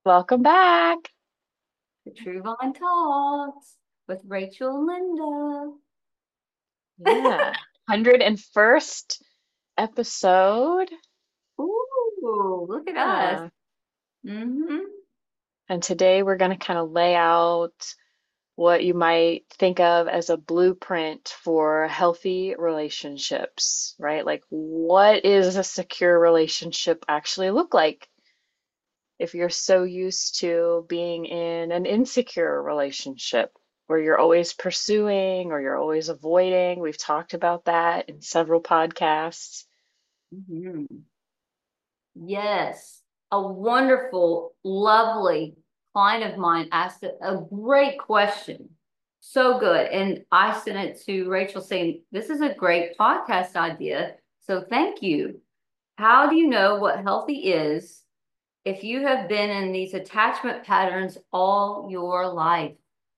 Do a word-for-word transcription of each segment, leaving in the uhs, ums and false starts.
Welcome back. The True Vine Talks with Rachel and Linda. Yeah. one hundred first episode. Ooh, look at us. Yeah. Mm-hmm. And today we're going to kind of lay out what you might think of as a blueprint for healthy relationships, right? Like, what is a secure relationship actually look like if you're so used to being in an insecure relationship where you're always pursuing or you're always avoiding? We've talked about that in several podcasts. Mm-hmm. Yes, a wonderful, lovely client of mine asked a, a great question. So good. And I sent it to Rachel saying, this is a great podcast idea. So thank you. How do you know what healthy is if you have been in these attachment patterns all your life?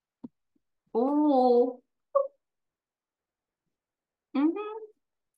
Ooh. Hmm.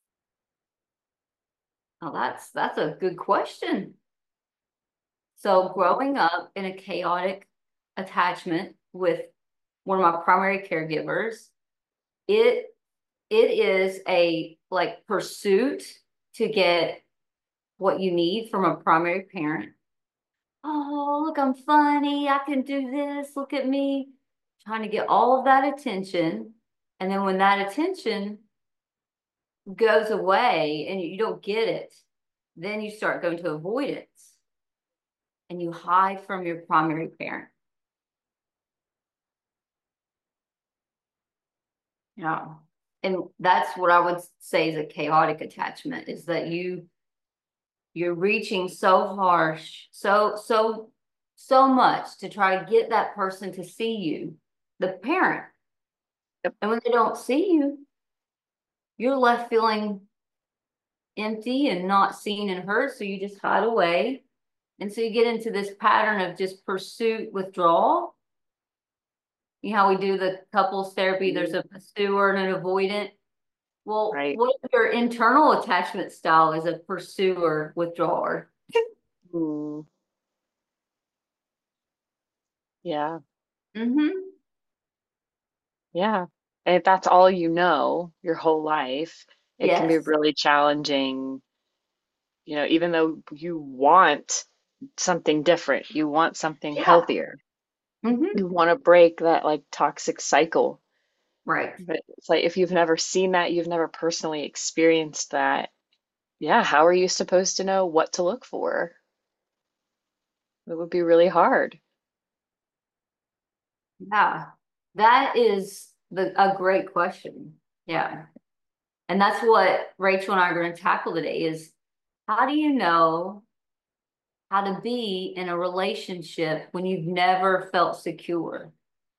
Oh, that's that's a good question. So growing up in a chaotic attachment with one of my primary caregivers, it it is a like pursuit to get what you need from a primary parent. Oh, look, I'm funny. I can do this. Look at me. Trying to get all of that attention. And then when that attention goes away and you don't get it, then you start going to avoidance and you hide from your primary parent. Yeah. And that's what I would say is a chaotic attachment is that you you're reaching so harsh, so so so much to try to get that person to see you, the parent. Yep. And when they don't see you, you're left feeling empty and not seen and heard, so you just hide away. And so you get into this pattern of just pursuit withdrawal. You know how we do the couples therapy, there's Mhm. a pursuer and an avoidant. Well, Right. what if your internal attachment style is a pursuer withdrawer? Mm, yeah. Mm-hmm. Yeah. And if that's all you know your whole life, it can be Yes. really challenging, you know, even though you want something different, you want something Yeah. healthier. Mm-hmm. You want to break that like toxic cycle. Right. But it's like if you've never seen that, you've never personally experienced that, yeah, how are you supposed to know what to look for? It would be really hard. Yeah. That is the a great question. Yeah. And that's what Rachel and I are going to tackle today is how do you know how to be in a relationship when you've never felt secure?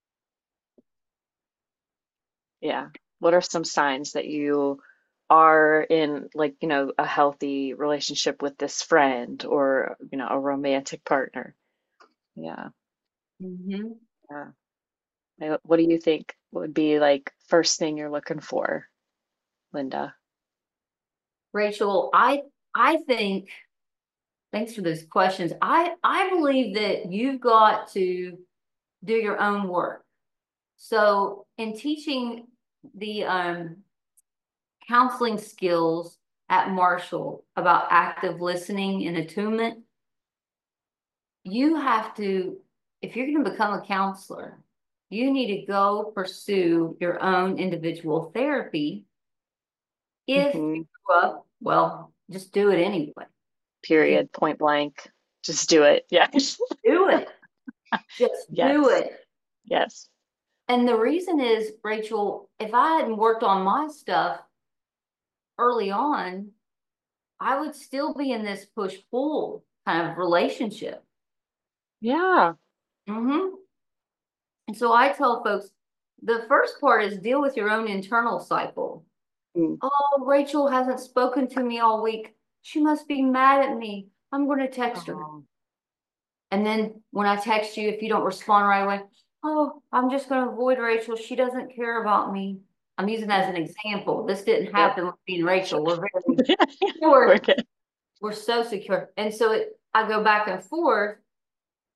Yeah. What are some signs that you are in, like, you know, a healthy relationship with this friend or, you know, a romantic partner? Yeah. Mm-hmm. Yeah. I- What do you think would be like first thing you're looking for, Linda? Rachel, I I think thanks for those questions. I I believe that you've got to do your own work. So, in teaching the um, counseling skills at Marshall about active listening and attunement, you have to, if you're going to become a counselor, you need to go pursue your own individual therapy. If you Hmm. grew up, well, just do it anyway. If you Period. Point blank. Just do it. Yes. do it, just do Yes. it. Yes. And the reason is, Rachel, if I hadn't worked on my stuff early on, I would still be in this push pull kind of relationship. Yeah. Hmm. And so I tell folks the first part is deal with your own internal cycle. Mm. Oh, Rachel hasn't spoken to me all week. She must be mad at me. I'm going to text her. Oh, And then when I text you, if you don't respond right away, oh, I'm just going to avoid Rachel. She doesn't care about me. I'm using that as an example. This didn't yep. happen with me and Rachel. We're very We're secure. good. We're so secure. And so it, I go back and forth.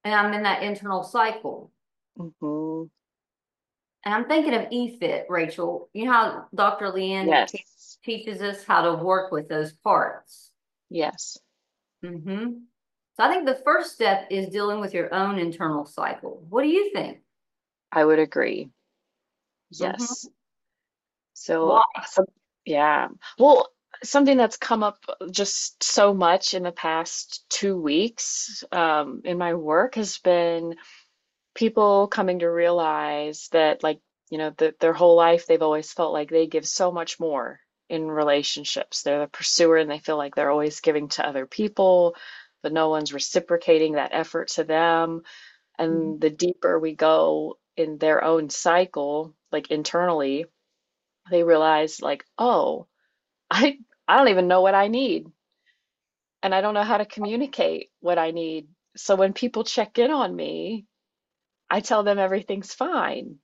and I'm in that internal cycle. Hmm. And I'm thinking of E Fit, Rachel. You know how Doctor Leanne te Yes. teaches us how to work with those parts. Yes. Mm-hmm. So I think the first step is dealing with your own internal cycle. What do you think? I would agree. Mm-hmm. Yes. So, Why? some, yeah. Well, something that's come up just so much in the past two weeks um, in my work has been people coming to realize that, like, you know, that their whole life they've always felt like they give so much more in relationships. They're the pursuer and they feel like they're always giving to other people, but no one's reciprocating that effort to them. Mhm. And the deeper we go in their own cycle, like internally, they realize like, oh, I I don't even know what I need, and I don't know how to communicate what I need. So when people check in on me, I tell them everything's fine,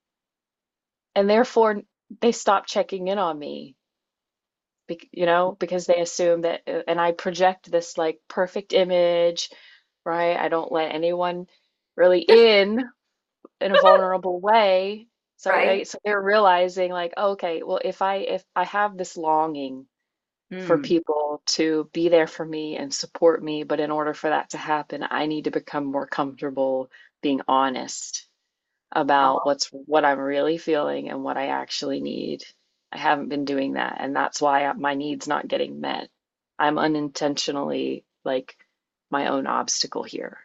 and therefore they stop checking in on me, you know, because they assume that, uh, and I project this like perfect image, right? I don't let anyone really in in a vulnerable way. So, Right? right, so they're realizing like, oh, okay, well, if I if I have this longing for Mm. people to be there for me and support me. But in order for that to happen, I need to become more comfortable being honest about Oh, what's what I'm really feeling and what I actually need. I haven't been doing that, and that's why my needs not getting met. I'm unintentionally like my own obstacle here.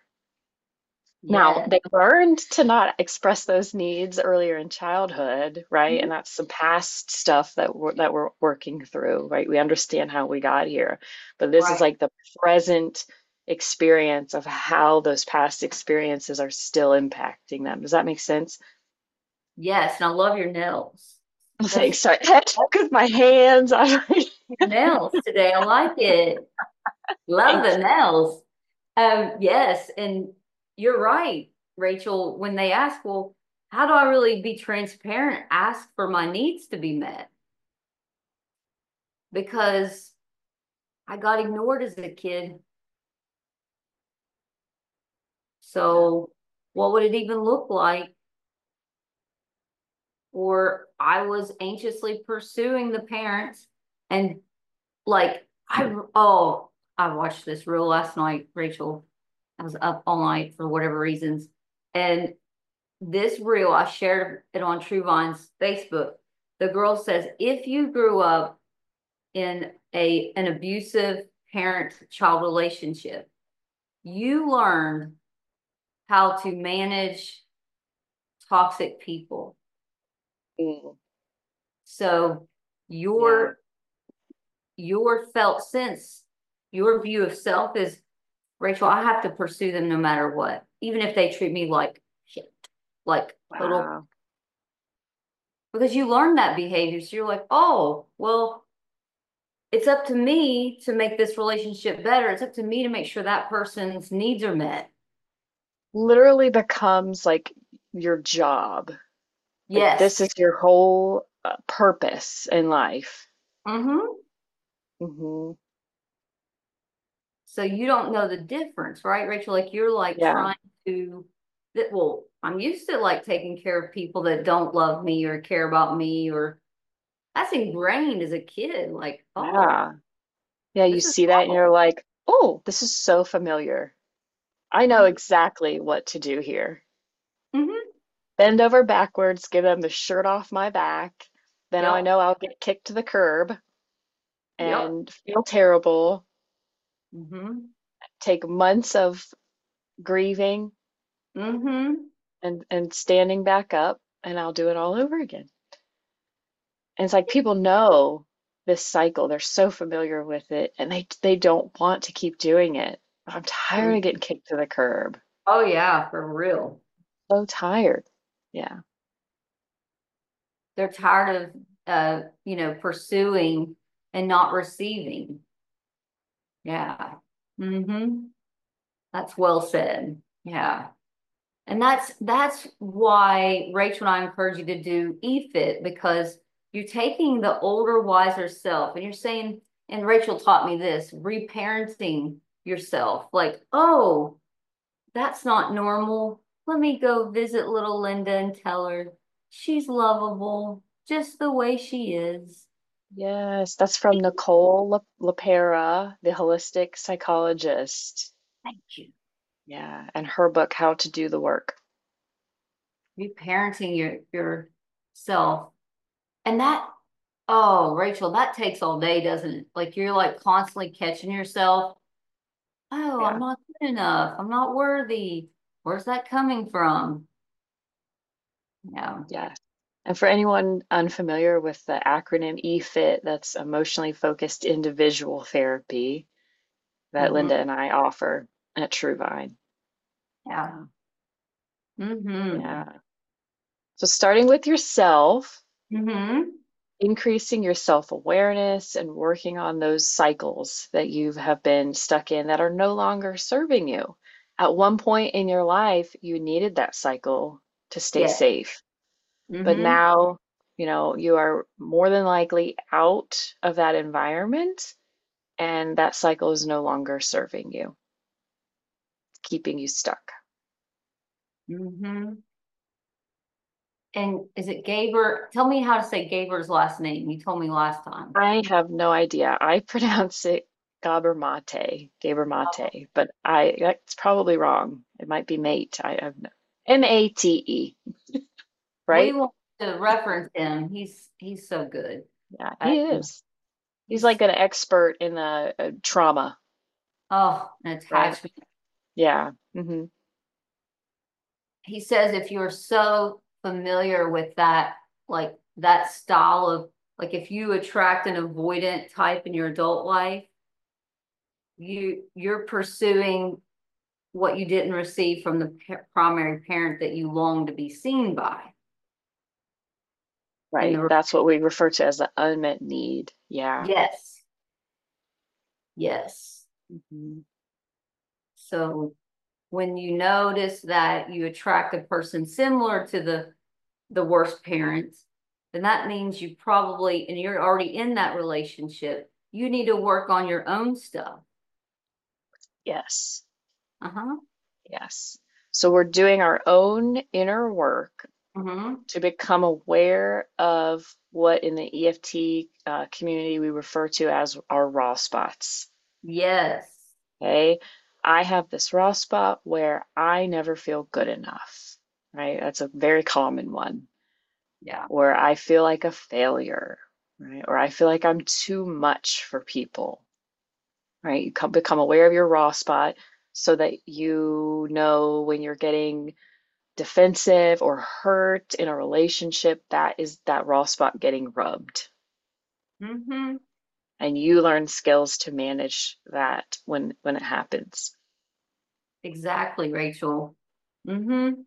Now, yeah. they learned to not express those needs earlier in childhood, right? Mhm. And that's some past stuff that we're that we're working through, right? We understand how we got here, but this is Right. like the present experience of how those past experiences are still impacting them. Does that make sense? Yes, and I love your nails. Those Thanks. Sorry, I had to with my hands. I nails today. I like it. Love thanks. the nails. Um, yes, and you're right, Rachel. When they ask, well, how do I really be transparent? Ask for my needs to be met because I got ignored as a kid. Yeah. So, what would it even look like? Or I was anxiously pursuing the parents and like I oh I watched this reel last night, Rachel. I was up all night for whatever reasons, and this reel I shared it on Truevine's Facebook. The girl says if you grew up in a an abusive parent-child relationship, you learned how to manage toxic people. Mm, So yeah. your your felt sense, your view of self is, Rachel, I have to pursue them no matter what, even if they treat me like shit, like total, Wow. because you learn that behavior. So you're like, oh, well, it's up to me to make this relationship better. It's up to me to make sure that person's needs are met. Literally becomes like your job. Like this Yes. is your whole uh, purpose in life. Mm-hmm. Hmm. So you don't know the difference, right, Rachel? Like you're like Yeah. trying to that well, I'm used to like taking care of people that don't love me or care about me or that's ingrained as a kid. Like, oh, Yeah. Yeah, you this is see that and you're normal. like, oh, this is so familiar. I know Mhm. exactly what to do here. Mhm. Bend over backwards, give them the shirt off my back. Then I Yep. know I'll get kicked to the curb Yep. and feel terrible, Mhm. take months of grieving Mhm. and and standing back up, and I'll do it all over again. And it's like people know this cycle. They're so familiar with it and they they don't want to keep doing it. I'm tired of getting kicked to the curb. Oh yeah, for real. So tired. Yeah. They're tired of uh, you know, pursuing and not receiving. Yeah. Mhm. That's well said. Yeah. And that's that's why Rachel and I encourage you to do E Fit because you're taking the older, wiser self and you're saying, and Rachel taught me this, reparenting yourself. Like, oh, that's not normal. Let me go visit little Linda and tell her she's lovable just the way she is. Yes, that's from Nicole La- LaPera, the holistic psychologist. Thank you. Yeah, and her book, How to Do the Work. Reparenting your yourself. And that, oh, Rachel, that takes all day, doesn't it? Like you're like constantly catching yourself. Oh, I'm Yeah, not good enough. I'm not worthy. Where's that coming from? Yeah. yeah. And for anyone unfamiliar with the acronym E FIT, that's Emotionally Focused Individual Therapy that Mm-hmm. Linda and I offer at Truvine. Yeah. Mm-hmm. Yeah. So starting with yourself, Mm-hmm. increasing your self-awareness and working on those cycles that you have been stuck in that are no longer serving you. At one point in your life, you needed that cycle to stay Yeah. safe. But Mm-hmm. now, you know, you are more than likely out of that environment and that cycle is no longer serving you, keeping you stuck. Mm-hmm. And is it Gaber? Tell me how to say Gaber's last name. You told me last time. I have no idea. I pronounce it Gabor Mate, Gabor Mate, but I that's probably wrong. It might be mate. I have no M A T E, We right? want to reference him. He's he's so good. Yeah, I, he is. He's he's like an expert in the uh, trauma, oh, an right? attachment. Yeah. hmm He says if you're so familiar with that, like that style of like if you attract an avoidant type in your adult life, you you're pursuing what you didn't receive from the pa- primary parent that you long to be seen by. And Right. the That's what we refer to as the unmet need. Yeah. yes, yes. hmm So when you notice that you attract a person similar to the the worst parents, then that means you probably, and you're already in that relationship, you need to work on your own stuff. Yes. Uh-huh. Yes. So we're doing our own inner work Mm-hmm. to become aware of what in the E F T uh, community we refer to as our raw spots. Yes. Okay. I have this raw spot where I never feel good enough, right? That's a very common one Yeah. where I feel like a failure, right? Or I feel like I'm too much for people, right? You come, become aware of your raw spot so that you know when you're getting defensive or hurt in a relationship, that is that raw spot getting rubbed. Mm-hmm. And you learn skills to manage that when when it happens. Exactly, Rachel. Mm-hmm.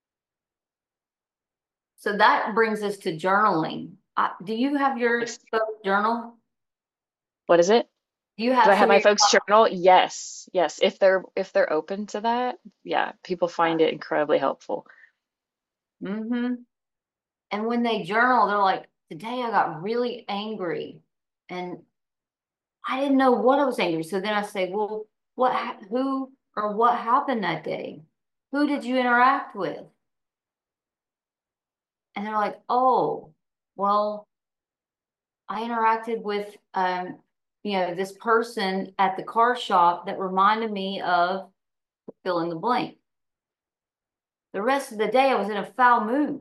So that brings us to journaling. Uh, do you have your Nice. folks journal? What is it? Do you Do I have have some of my your folks journal? Yes. Yes. If they're if they're open to that, yeah, people find it incredibly helpful. mm-hmm. And when they journal, they're like, today I got really angry and I didn't know what I was angry. So then I say, well, what, ha- who or what happened that day? Who did you interact with? And they're like, oh, well, I interacted with, um, you know, this person at the car shop that reminded me of fill in the blank. The rest of the day, I was in a foul mood.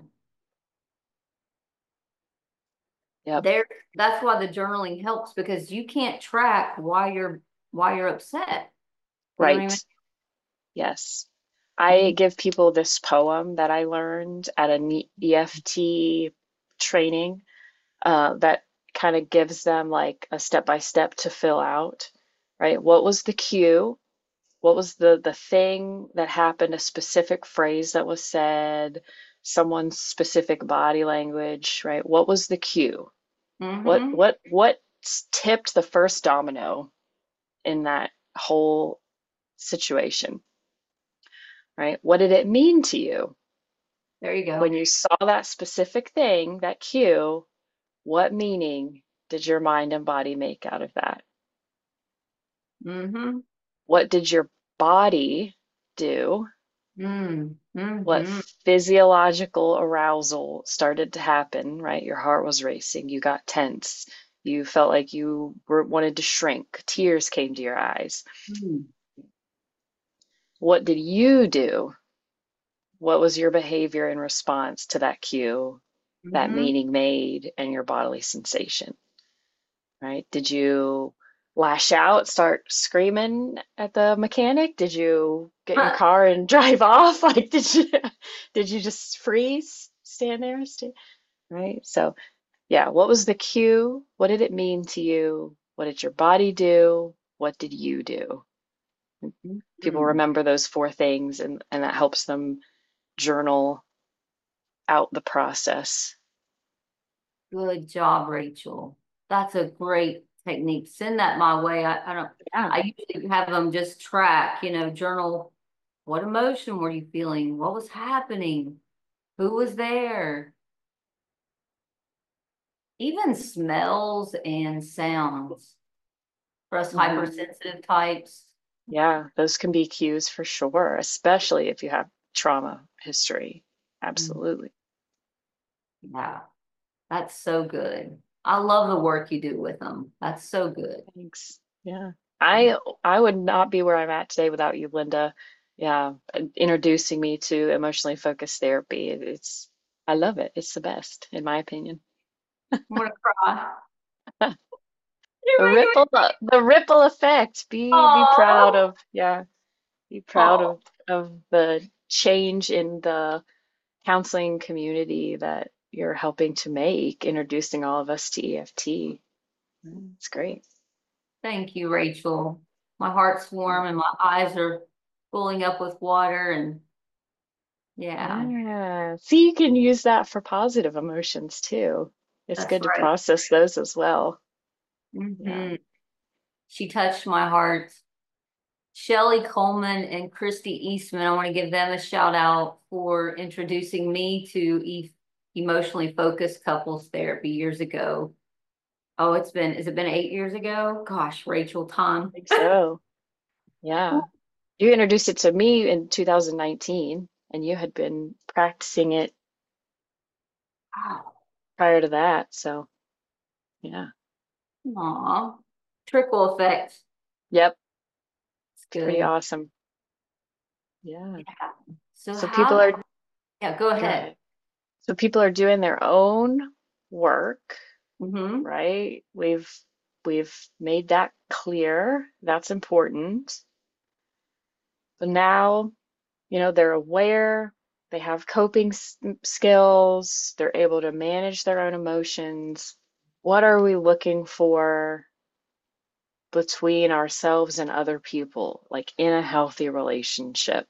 Yep. There, that's why the journaling helps because you can't track why you're why you're upset. We don't even. Right. Yes. I Mhm. give people this poem that I learned at an E F T training uh, that kind of gives them like a step by step to fill out, right? What was the cue? What was the the thing that happened? A specific phrase that was said, someone's specific body language, right? What was the cue? What Mm-hmm. what what tipped the first domino in that whole situation, right? What did it mean to you There you when go. you saw that specific thing, that cue? What meaning did your mind and body make out of that? Mm-hmm. What did your body do, Mm, what mm-hmm. physiological arousal started to happen, right? Your heart was racing, you got tense, you felt like you were, wanted to shrink, tears came to your eyes. Mm, What did you do? What was your behavior in response to that cue, that mm-hmm. meaning made, and your bodily sensation, right? Did you lash out, start screaming at the mechanic? Did you get in your car and drive off? Like, did you did you just freeze, stand there, sta right? So, yeah, what was the cue? What did it mean to you? What did your body do? What did you do? People Mm. remember those four things, and and that helps them journal out the process. Good job, Rachel. That's a great technique. Send that my way. I, I don't, Yeah. I usually have them just track, you know, journal what emotion were you feeling? What was happening? Who was there? Even smells and sounds for us Mhm. hypersensitive types. Yeah, those can be cues for sure, especially if you have trauma history. Mm. Absolutely. Yeah, that's so good. I love the work you do with them. That's so good. Thanks. Yeah. I I would not be where I'm at today without you, Linda. Yeah, introducing me to emotionally focused therapy. It- It's I love it. It's the best, in my opinion. I'm gonna cry. The You're making ripple, me. the ripple effect. Be be proud Oh, of, yeah, be proud oh, of of the change in the counseling community that you're helping to make, introducing all of us to E F T. Mm, it's great. thank you, Rachel. My heart's warm and my eyes are filling up with water, and yeah, Yeah. See, you can use that for positive emotions too. It's that's good to right. process those as well. Yeah. Hmm. She touched my heart. Shelley Coleman and Christy Eastman, I want to give them a shout out for introducing me to e emotionally focused couples therapy years ago. Oh, it's been, has it been eight years ago? Gosh, Rachel, I time. think so. Yeah. You introduced it to me in two thousand nineteen, and you had been practicing it Wow. prior to that. So, yeah. Aw. Trickle effect. Yep. It's It's pretty good. awesome. Yeah. Yeah. So So people how, are, yeah, go go ahead. ahead. So people are doing their own work, Mm-hmm. right? We've we've made that clear. That's important. But now, you know, they're aware, they have coping s- skills, they're able to manage their own emotions. What are we looking for between ourselves and other people, like in a healthy relationship?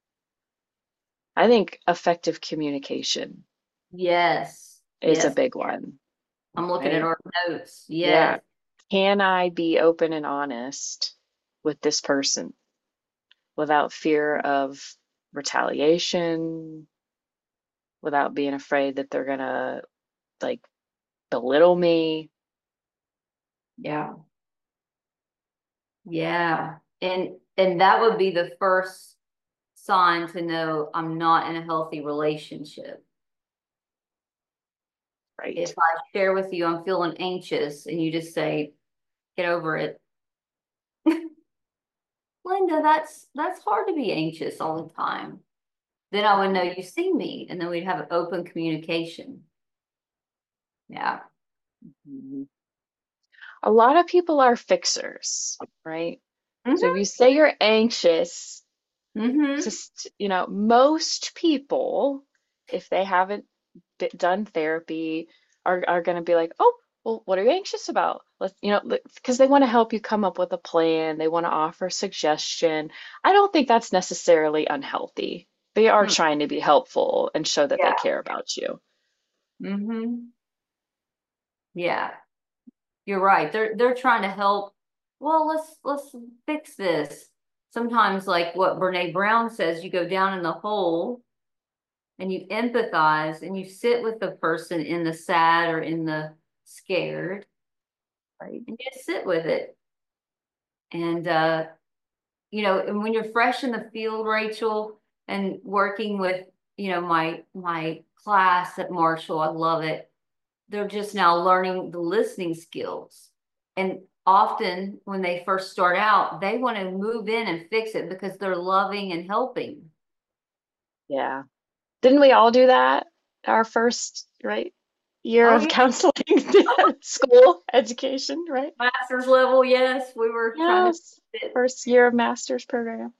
I think effective communication Yes. is a Yes. big one, I'm looking at right? our notes. Yeah. Yes. Can I be open and honest with this person without fear of retaliation, without being afraid that they're gonna like belittle me? Yeah. Yeah. And and that would be the first sign to know I'm not in a healthy relationship. If Right. I share with you I'm feeling anxious and you just say, get over it. Linda, that's that's hard to be anxious all the time. Then I would know you see me and then we'd have an open communication. Yeah. Mhm. A lot of people are fixers, right? So if Mm-hmm. you say you're anxious, Mm-hmm. just, you know, most people, if they haven't d- done therapy, are are going to be like, "Oh, well, what are you anxious about?" Let's, you know, because they want to help you come up with a plan. They want to offer suggestion. I don't think that's necessarily unhealthy. They are trying to be helpful and show that they Yeah. care about you. Mm-hmm. Yeah. You're right. They're they're trying to help. Well, let's let's fix this. Sometimes, like what Brene Brown says, you go down in the hole and you empathize and you sit with the person in the sad or in the scared Right. and you sit with it. And uh you know, and when you're fresh in the field, Rachel, and working with, you know, my my class at Marshall, I love it. They're just now learning the listening skills. And often when they first start out, they want to move in and fix it because they're loving and helping. Yeah. Didn't we all do that? Our first, right, year Oh of yeah, counseling, school education, right? master's level, yes, we were trying to Yes. fix it. First year of master's program.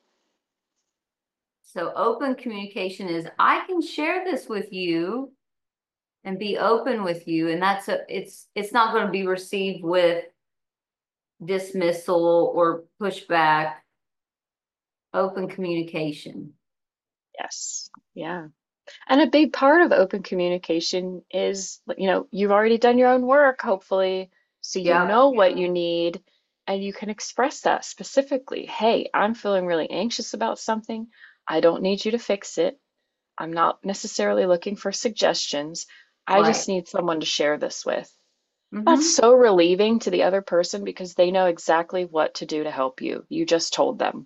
So open communication is I can share this with you and be open with you, and that's a it's it's not going to be received with dismissal or pushback. Open communication. Yes. Yeah. And a big part of open communication is, you know, you've already done your own work, hopefully, so you Yeah. know what you need and you can express that specifically. Hey, I'm feeling really anxious about something. I don't need you to fix it. I'm not necessarily looking for suggestions. I just Right. need someone to share this with. That's Mm-hmm. so relieving to the other person because they know exactly what to do to help you. You just told them.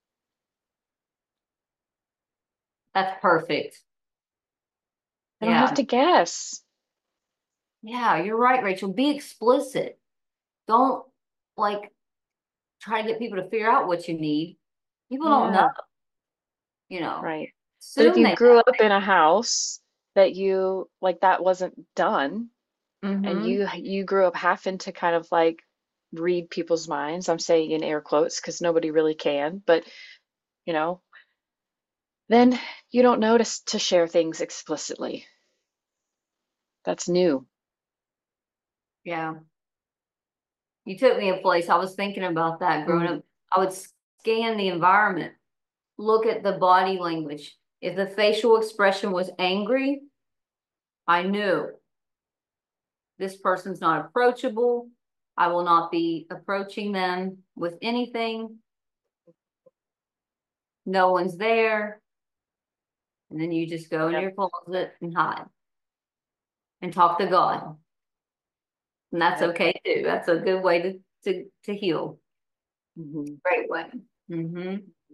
That's perfect. They don't have Yeah. to guess. Yeah, you're right, Rachel. Be explicit. Don't like try to get people to figure out what you need. People don't know, Yeah, you know. right. But if Assume you they grew up in a house that you like that wasn't done know. and Mm-hmm. you you grew up having to kind of like read people's minds, I'm saying in air quotes because nobody really can, but you know, then you don't know to, s- to share things explicitly. That's new. Yeah. You took me a place. I was thinking about that growing Mm, up. I would scan the environment, look at the body language. If the facial expression was angry, I knew this person's not approachable. I will not be approaching them with anything. No one's there. And then you just go in yep. your closet and hide and talk to God. And that's Yep. okay too. That's a good way to to, to heal. Hmm. Great way. Mm-hmm.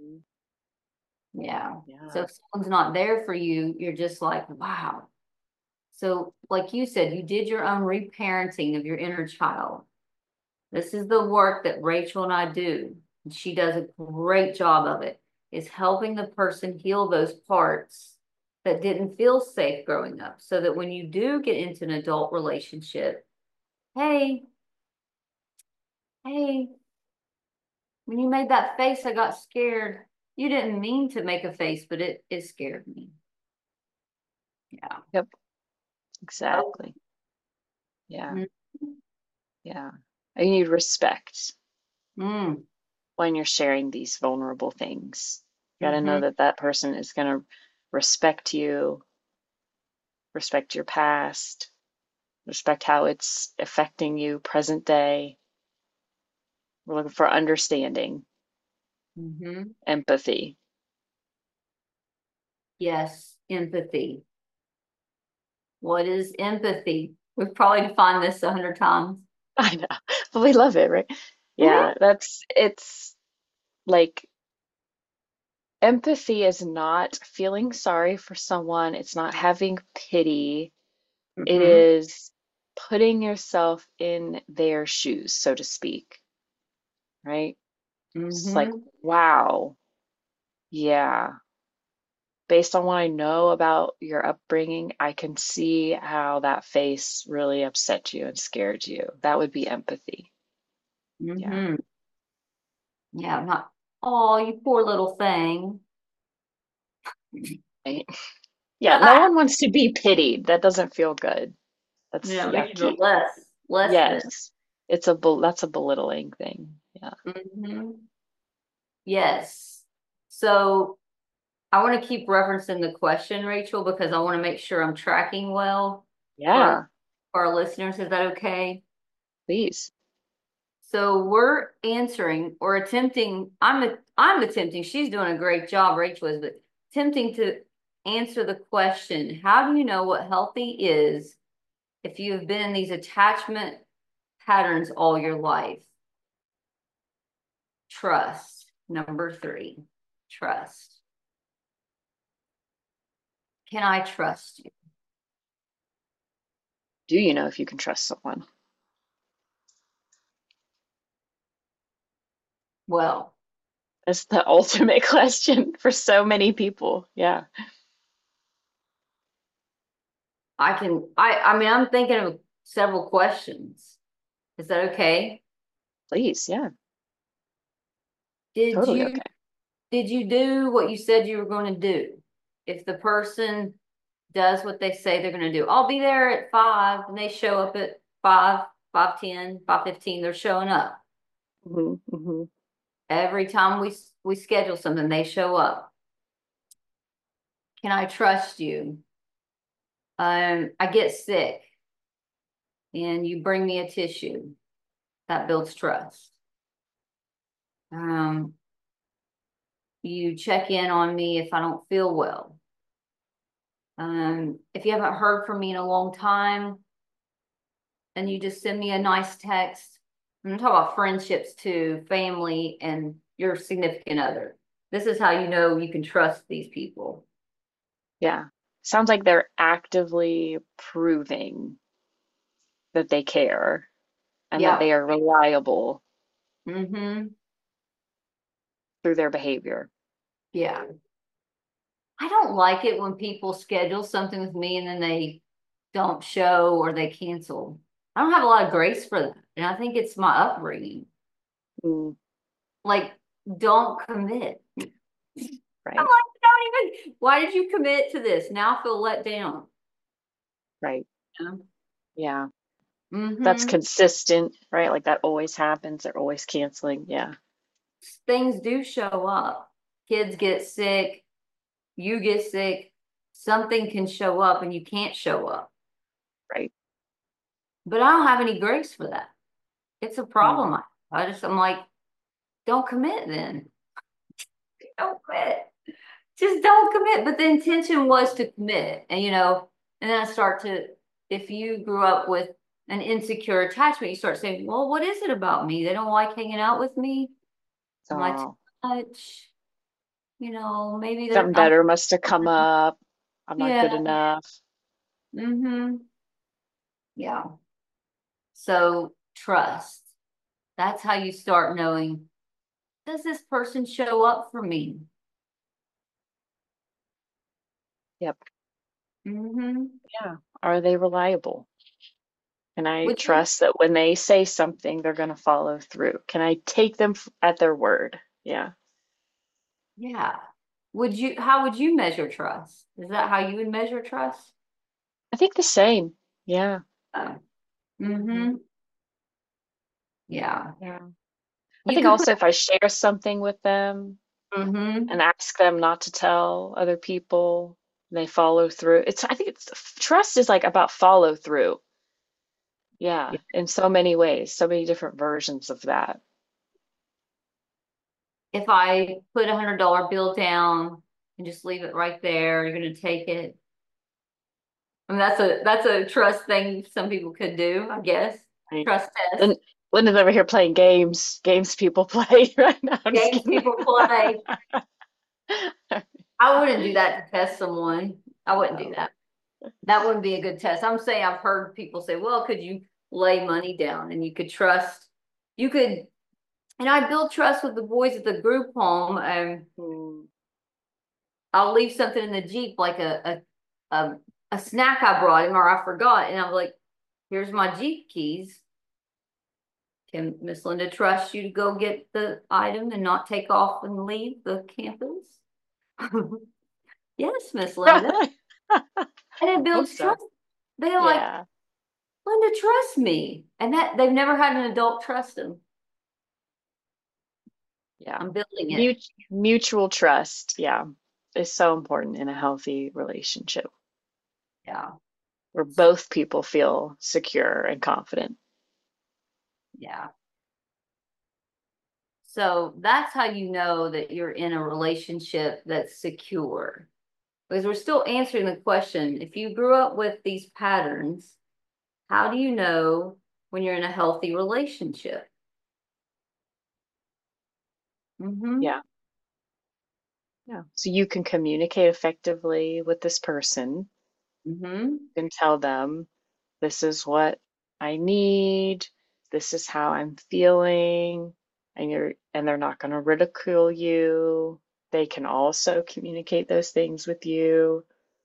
Yeah. So Yeah. if someone's not there for you, you're just like, wow. So, like you said, you did your own reparenting of your inner child. This is the work that Rachel and I do. And she does a great job of it, is helping the person heal those parts that didn't feel safe growing up. So that when you do get into an adult relationship, hey, hey, when you made that face, I got scared. You didn't mean to make a face, but it, it scared me. Yeah. Yep. Oh. Exactly. Yeah. Mm, Yeah. And you need respect mm, when you're sharing these vulnerable things. You got to know mm-hmm, that that person is going to respect you, respect your past, respect how it's affecting you present day. We're looking for understanding, mm-hmm. empathy. Yes, empathy. What is empathy? We've probably defined this a hundred times. I know, but we love it, right? Mm-hmm. Yeah, that's it's like empathy is not feeling sorry for someone, it's not having pity, it Mm-hmm. is putting yourself in their shoes, so to speak, right? It's like, Mm-hmm. wow, yeah. Based on what I know about your upbringing, I can see how that face really upset you and scared you. That would be empathy. Yeah. Mm-hmm. Yeah, not, oh, you poor little thing. Right? Yeah, no one wants to be pitied. That doesn't feel good. That's Yeah, it makes you feel yucky. less, less than. Yes. It's a bel- that's a belittling thing. Yeah. Mm-hmm. Yes. So I want to keep referencing the question, Rachel, because I want to make sure I'm tracking well for our, Yeah, for our listeners. Is that okay? please. So we're answering or attempting, I'm I'm attempting, she's doing a great job, Rachel is, but attempting to answer the question, how do you know what healthy is if you have been in these attachment patterns all your life? Trust. Number three, trust. Can I trust you? Do you know if you can trust someone? Well, That's the ultimate question for so many people. Yeah, I can, I, I mean, I'm thinking of several questions. Is that okay? please. Yeah, Did totally you, okay. did you do what you said you were going to do? If the person does what they say they're going to do, I'll be there at five and they show up at five, five ten, five fifteen, they're showing up. Hmm. Hmm. Every time we, we schedule something, they show up. Can I trust you? Um, I get sick and you bring me a tissue. That builds trust. Um, you check in on me if I don't feel well. Um, if you haven't heard from me in a long time and you just send me a nice text, I'm talking about friendships too, family and your significant other. This is how you know you can trust these people. Yeah, sounds like they're actively proving that they care and that Yeah. they are reliable Mm-hmm. through their behavior. Yeah. I don't like it when people schedule something with me and then they don't show or they cancel. I don't have a lot of grace for that. And I think it's my upbringing. Mm, Like, don't commit. I'm right, like, don't even, why did you commit to this? Now I feel let down. right. Yeah. Yeah, that's Mm-hmm. consistent, right? Like that always happens. They're always canceling. Yeah, Things do show up. Kids get sick, you get sick, something can show up and you can't show up. right. But I don't have any grace for that. It's a Mm, problem. I, I just, I'm like, don't commit then. Don't commit. Just don't commit. But the intention was to commit. And, you know, and then I start to, if you grew up with an insecure attachment, you start saying, well, what is it about me? They don't like hanging out with me. Am I too oh, much? You know, maybe they're, something I'm, better must have come up. I'm not yeah. good enough. Mm-hmm. Yeah. So trust. That's how you start knowing, does this person show up for me? Yep. Mm-hmm. Yeah. Are they reliable? Can I Would you, trust that when they say something, they're going to follow through? Can I take them f- at their word? Yeah. yeah. Would you, how would you measure trust? Is that how you would measure trust? I think the same. Yeah. Oh. Hmm. Mm-hmm. Yeah. Yeah. I You think could put, also if I share something with them mm-hmm. and ask them not to tell other people, and they follow through. It's, I think it's trust is like about follow through. Yeah. In so many ways, so many different versions of that. If I put a hundred dollar bill down and just leave it right there, you're gonna take it. I mean, that's a that's a trust thing some people could do, I guess. Right. Trust test. Lynn, Linda's over here playing games, games people play right now. I'm just Games kidding. people play. I wouldn't do that to test someone. I wouldn't do No. that. That wouldn't be a good test. I'm saying I've heard people say, well, could you lay money down and you could trust, you could, and I build trust with the boys at the group home. And Mm, I'll leave something in the Jeep, like a, a, a, a snack I brought him or I forgot. And I'm like, here's my Jeep keys. Can Miss Linda trust you to go get the item and not take off and leave the campus? Yes, Miss Linda. I And it hope builds so. trust. They're like, Yeah. Linda, trust me. And that they've never had an adult trust them. Yeah. I'm building it. Mut mutual trust, yeah, is so important in a healthy relationship Yeah. where both people feel secure and confident. Yeah. So that's how you know that you're in a relationship that's secure. Because we're still answering the question, if you grew up with these patterns, how do you know when you're in a healthy relationship? Mm-hmm. Yeah. Yeah. So you can communicate effectively with this person. Mm-hmm. You can tell them, this is what I need, this is how I'm feeling, and you're and they're not going to ridicule you. They can also communicate those things with you,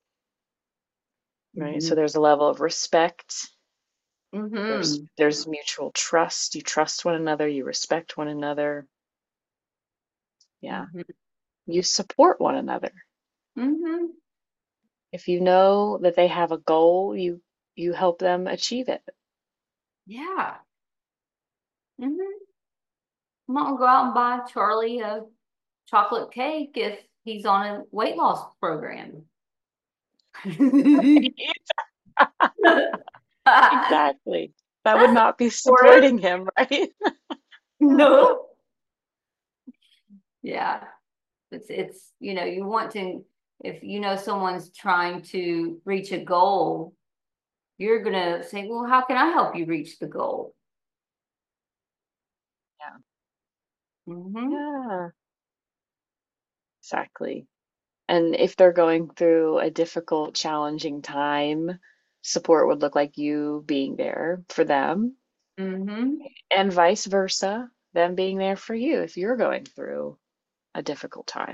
right? Mm-hmm. So there's a level of respect. There's Mm-hmm. there's mutual trust. You trust one another, you respect one another. Yeah. Mm-hmm. You support one another. Mm-hmm. If you know that they have a goal, you you help them achieve it. Yeah. Mm-hmm. I'm not gonna go out and buy Charlie a chocolate cake if he's on a weight loss program. Exactly. That would That's not be important. supporting him, right? No. Yeah. It's it's you know, you want to if you know someone's trying to reach a goal, you're gonna say, well, how can I help you reach the goal? Yeah. Mm-hmm. Yeah, exactly. And if they're going through a difficult, challenging time, support would look like you being there for them Mm-hmm. and vice versa, them being there for you if you're going through a difficult time.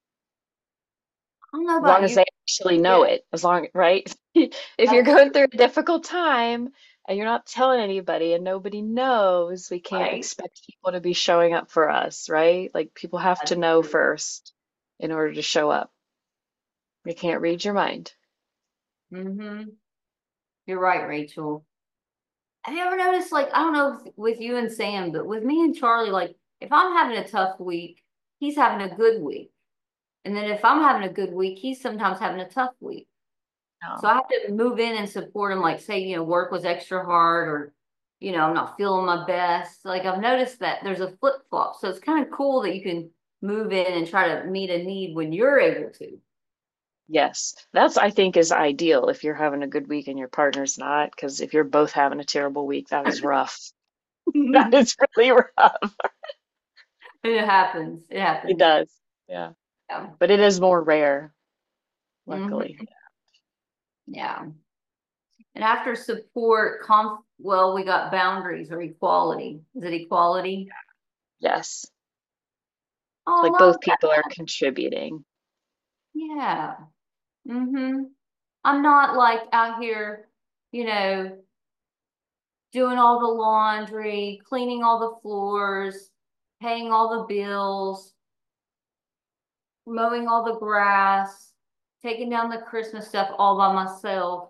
I don't know As long about as you. they actually know Yeah. it, as long, right? If you're That's going through a difficult time and you're not telling anybody and nobody knows, we can't right. expect people to be showing up for us, right? Like people have to That's know true. first in order to show up. They can't read your mind. Mm-hmm. You're right, Rachel. Have you ever noticed, like, I don't know if with you and Sam, but with me and Charlie, like, if I'm having a tough week, he's having a good week. And then if I'm having a good week, he's sometimes having a tough week. So No. I have to move in and support him, like, say, you know, work was extra hard or, you know, I'm not feeling my best. Like, I've noticed that there's a flip flop. So it's kind of cool that you can move in and try to meet a need when you're able to. Yes, that's I think is ideal if you're having a good week and your partner's not, because if you're both having a terrible week, that is rough. That is really rough. It happens. It It happens. does. Yeah. Yeah. But it is more rare, luckily. Hmm. Yeah. And after support, conf well, we got boundaries or equality. Is it equality? Yes. Oh, Like I love both people are that. contributing. Yeah. Mm-hmm. I'm not like out here, you know, doing all the laundry, cleaning all the floors, paying all the bills, mowing all the grass, taking down the Christmas stuff all by myself.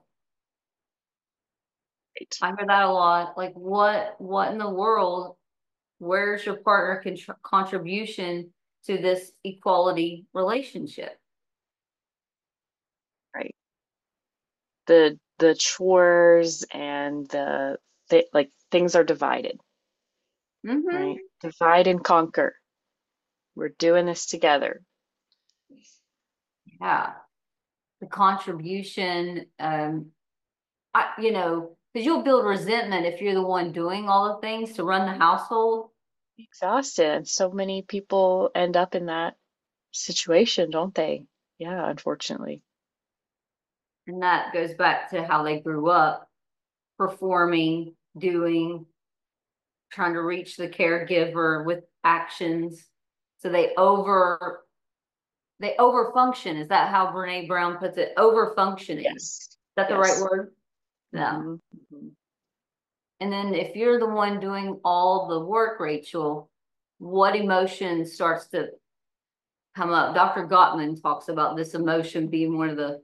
Right. I hear that a lot. Like, what, what in the world? Where's your partner con contribution to this equality relationship? Right. The the chores and the th like things are divided, right? Mm-hmm. Divide and conquer. We're doing this together. Yeah. The contribution, um, I, you know, because you'll build resentment if you're the one doing all the things to run the household. Exhausted. And so many people end up in that situation, don't they? Yeah, unfortunately. And that goes back to how they grew up performing, doing, trying to reach the caregiver with actions. So they over they overfunction. Is that how Brene Brown puts it? Overfunctioning. Is Yes. that the right Yes. word? No. Hmm. Hmm. And then if you're the one doing all the work, Rachel, what emotion starts to come up? Doctor Gottman talks about this emotion being one of the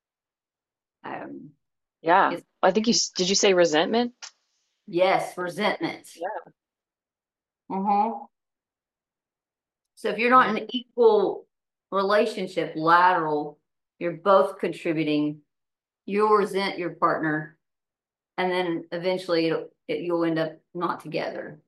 um Yeah. it's I think you s- did you say resentment? yes, resentment. Yeah. Uh-huh. So if you're not in Mhm. an equal relationship, lateral, you're both contributing, you'll resent your partner, and then eventually it'll, it, you'll end up not together.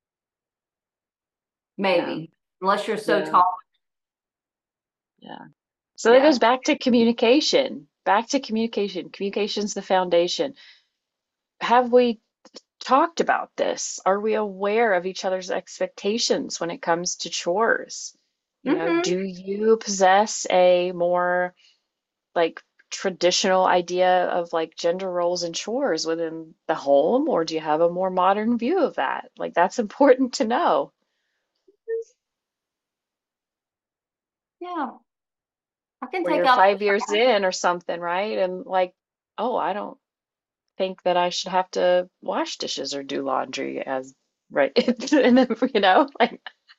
Yeah. Maybe, unless you're so Yeah. tall. Yeah. So that goes Yeah. back to communication. Back to communication. Communication's the foundation. Have we talked about this? Are we aware of each other's expectations when it comes to chores? You know, Mm-hmm. do you possess a more like traditional idea of like gender roles and chores within the home, or do you have a more modern view of that? Like that's important to know Yeah, I can where take you're out five the years trash. in or something, right? And like, oh, I don't think that I should have to wash dishes or do laundry as right. And then, you know, like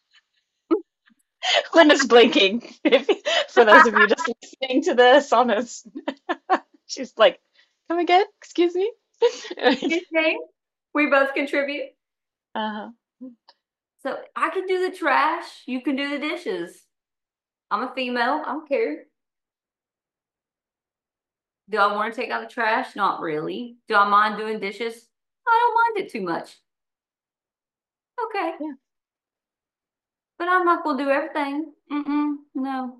Linda's blinking. For those of you just listening to this on this, she's like, come again? Excuse me? Okay. We both contribute. Uh-huh. So I can do the trash. You can do the dishes. I'm a female. I don't care. Do I want to take out the trash? Not really. Do I mind doing dishes? I don't mind it too much. Okay. Yeah, But I'm not going to do everything. Mm-mm, no.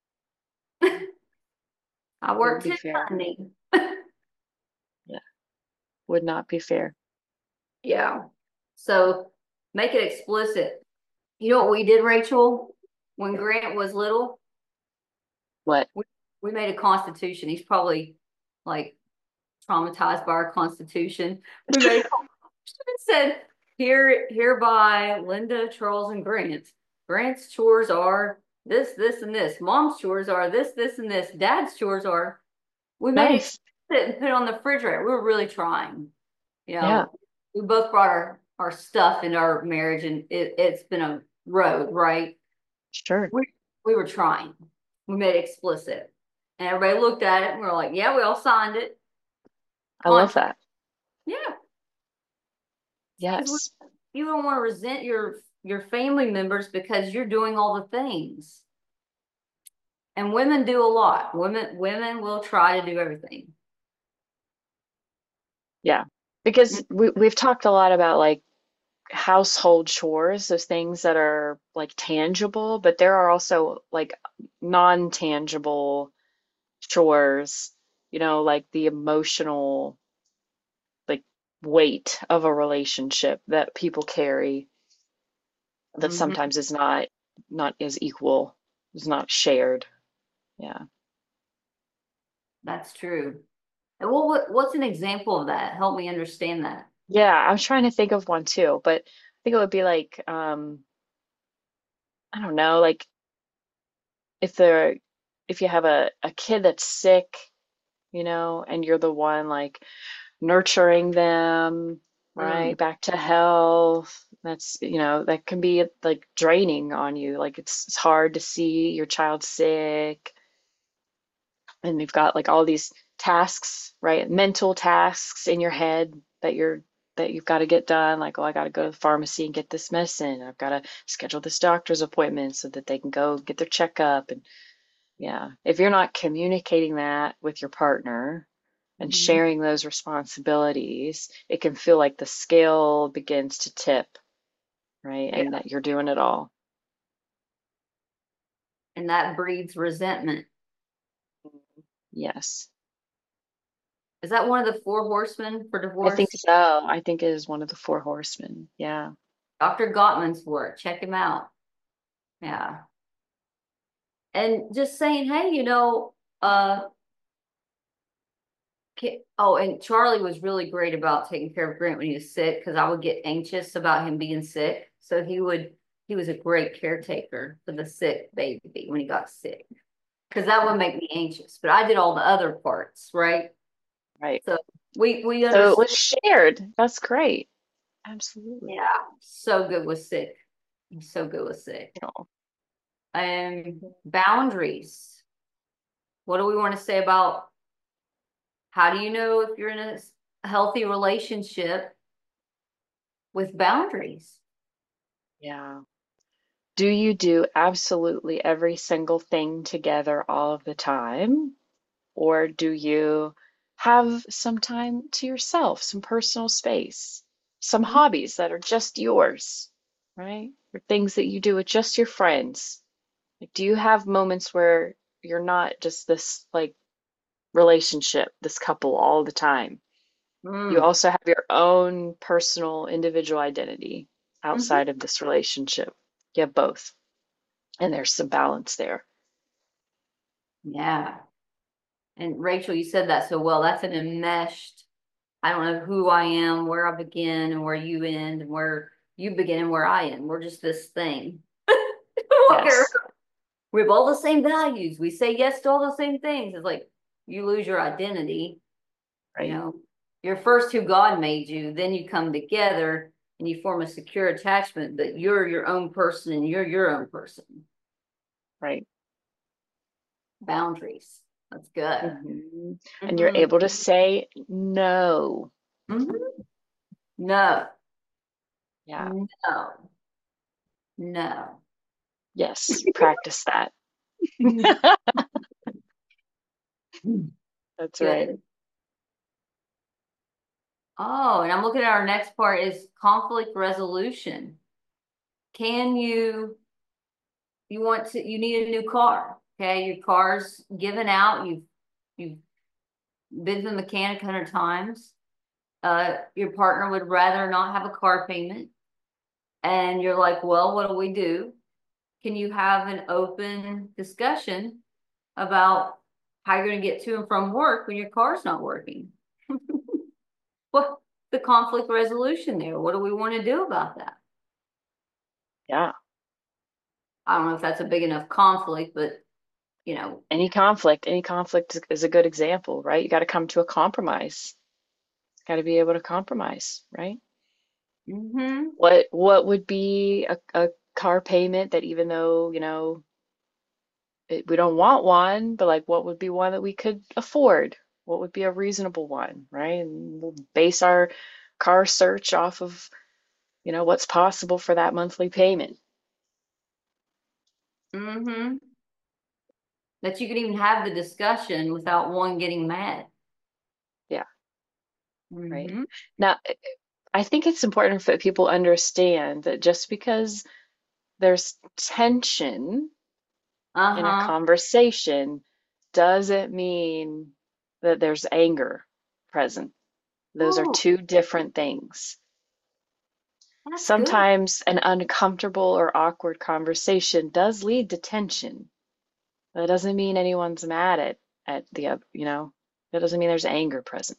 I wouldn't work be too, fair. honey. Yeah, would not be fair. Yeah. So make it explicit. You know what we did, Rachel? When Grant was little, What? we, we made a constitution. He's probably like traumatized by our constitution. We made a constitution that said, here, hereby, Linda, Charles, and Grant. Grant's chores are this, this, and this. Mom's chores are this, this, and this. Dad's chores are. We made it Nice. explicit and put it on the refrigerator. We were really trying. You Yeah, know, we both brought our our stuff into our marriage, and it, it's been a road, right? sure. We we were trying. We made it explicit, and everybody looked at it, and we were like, "Yeah, we all signed it." I love Contract, that. yeah, because Yes. you don't want to resent your your family members because you're doing all the things. And women do a lot. Women women will try to do everything. Yeah. Because we we've talked a lot about like household chores, those things that are like tangible, but there are also like non-tangible chores, you know, like the emotional like weight of a relationship that people carry that Mm-hmm. sometimes is not not as equal, is not shared. Yeah. That's true. And what, what what's an example of that? Help me understand that. Yeah, I'm trying to think of one too, but I think it would be like um I don't know, like if they're if you have a, a kid that's sick, you know, and you're the one like nurturing them, Mm, right? Back to health. That's, you know, that can be like draining on you. Like it's, it's hard to see your child sick, and you've got like all these tasks, right? Mental tasks in your head that you're that you've got to get done. Like, oh, I got to go to the pharmacy and get this medicine. I've got to schedule this doctor's appointment so that they can go get their checkup. And yeah, if you're not communicating that with your partner and mhm. sharing those responsibilities, it can feel like the scale begins to tip, right? Yeah. And that you're doing it all. And that breeds resentment. Yes. Is that one of the four horsemen for I think divorce? so. I think it is one of the four horsemen. Yeah. Doctor Gottman's work. Check him out. Yeah. And just saying, hey, you know, uh, ki- oh, and Charlie was really great about taking care of Grant when he was sick because I would get anxious about him being sick. So he would, he was a great caretaker for the sick baby when he got sick because that would make me anxious. But I did all the other parts, right? Right. So we we So it understood. was shared. That's great. Absolutely. Yeah, so good with sick. So good with sick. Oh, And boundaries. What do we want to say about how do you know if you're in a healthy relationship with boundaries? yeah. Do you do absolutely every single thing together all of the time? Or do you have some time to yourself, some personal space, some hobbies that are just yours, right? Or things that you do with just your friends? Like, do you have moments where you're not just this like relationship, this couple all the time? You Mm. also have your own personal individual identity outside Hmm. of this relationship. You have both, and there's some balance there. Yeah. And Rachel, you said that so well. That's an enmeshed, I don't know who I am, where I begin and where you end, and where you begin and where I end. We're just this thing. Yes, We have all the same values. We say yes to all the same things. It's like you lose your identity, you right, know. You're first who God made you, then you come together and you form a secure attachment, but you're your own person and you're your own person. right. Boundaries. That's good. Hmm. And you're Mm-hmm. able to say no. Mm-hmm. No, Yeah, no, no. yes, practice that. That's right. Good. Oh, and I'm looking at our next part is conflict resolution. Can you, you want to, you need a new car. Okay. Your car's given out. You've, you've been to the mechanic a hundred times. Uh, your partner would rather not have a car payment. And you're like, well, what do we do? Can you have an open discussion about how you're going to get to and from work when your car's not working? What the conflict resolution there? What do we want to do about that? Yeah. I don't know if that's a big enough conflict, but you know, Any conflict, any conflict is, is a good example, right? You got to come to a compromise. Got to be able to compromise, right? mm-hmm, What what would be a, a car payment that even though, you know, it, we don't want one, but like what would be one that we could afford? What would be a reasonable one, right? And we'll base our car search off of, you know, what's possible for that monthly payment. mm-hmm, that you could even have the discussion without one getting mad. Yeah, right. Mm-hmm. Now, I think it's important for people to understand that just because there's tension in a Uh-huh. conversation doesn't mean that there's anger present. Those are Oh, two different things. that's good. Sometimes an uncomfortable or awkward conversation does lead to tension. That doesn't mean anyone's mad at at the oth- you know, that doesn't mean there's anger present.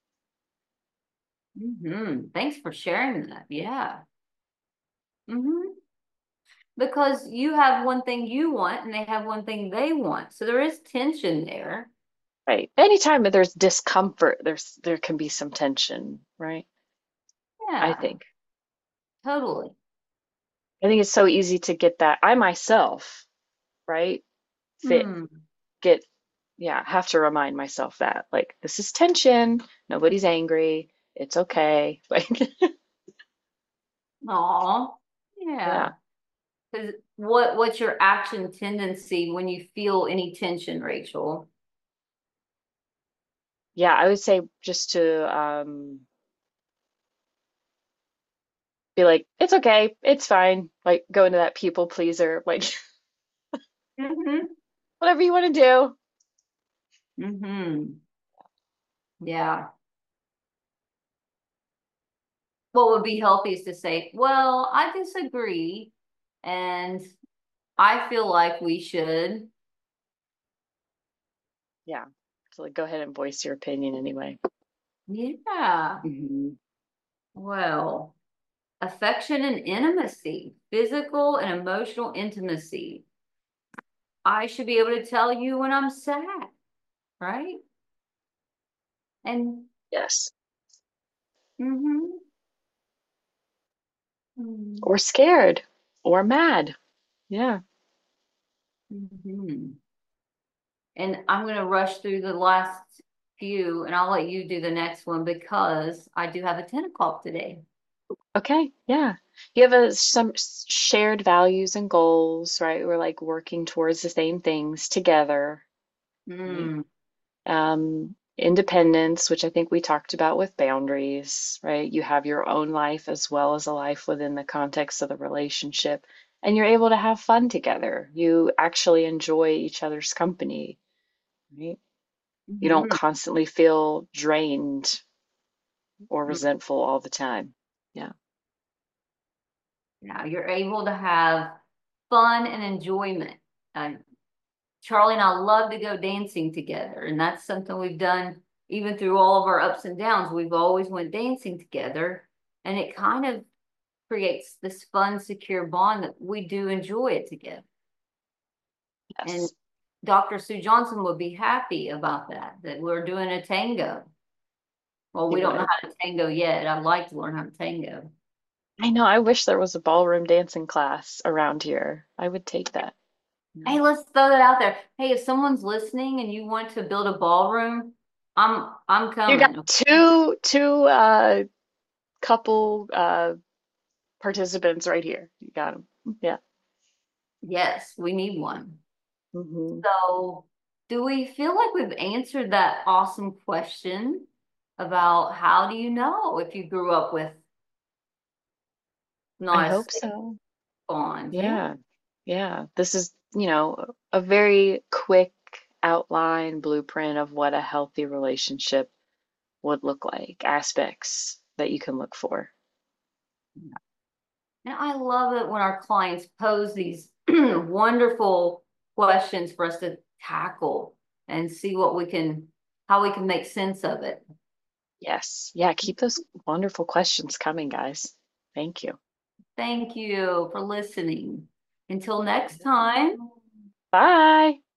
Mm-hmm. Thanks for sharing that. Yeah. Mm-hmm. Because you have one thing you want and they have one thing they want. So there is tension there. Right. Anytime that there's discomfort, there's there can be some tension, right? I Yeah, think. totally. I think it's so easy to get that. I myself, right? Fit Hmm. get yeah, have to remind myself that like this is tension, nobody's angry, it's okay. Like Aw. yeah. Yeah. Because what what's your action tendency when you feel any tension, Rachel? Yeah, I would say just to um be like, it's okay, it's fine. Like go into that people pleaser, like Mm-hmm. whatever you want to do. Mm-hmm. Yeah. What would be healthy is to say, well, I disagree, and I feel like we should. Yeah. So like go ahead and voice your opinion anyway. Yeah. Hmm. Well, affection and intimacy, physical and emotional intimacy. I should be able to tell you when I'm sad, right? And Yes. mm-hmm, mm-hmm, Or scared or mad. Yeah. mm-hmm. And I'm going to rush through the last few and I'll let you do the next one because I do have a ten o'clock today. Okay. Yeah. You have a, some s- shared values and goals, right? We're like working towards the same things together, right? Mm, Um, independence, which I think we talked about with boundaries, right? You have your own life as well as a life within the context of the relationship, and you're able to have fun together. You actually enjoy each other's company, right? You don't mm-hmm, constantly feel drained, or Mm. resentful all the time. Yeah. Now you're able to have fun and enjoyment. Uh, Charlie and I love to go dancing together, and that's something we've done even through all of our ups and downs. We've always went dancing together, and it kind of creates this fun, secure bond that we do enjoy it together. And Yes. Doctor Sue Johnson would be happy about that, that we're doing a tango. Well, He we don't know would. how to tango yet. I'd like to learn how to tango. I know. I wish there was a ballroom dancing class around here. I would take that. Yeah. Hey, let's throw that out there. Hey, if someone's listening and you want to build a ballroom, I'm I'm You got coming. two two uh couple uh participants right here. You got them. Yeah. Yes, we need one. Hmm. So, do we feel like we've answered that awesome question about how do you know if you grew up with I not a hope safe so. bond? Yeah. Yeah. Yeah. This is, you know, a very quick outline blueprint of what a healthy relationship would look like, aspects that you can look for. And I love it when our clients pose these wonderful questions for us to tackle and see what we can, how we can make sense of it. Yes. Yeah. Keep those wonderful questions coming, guys. Thank you. Thank you for listening. Until next time. Bye.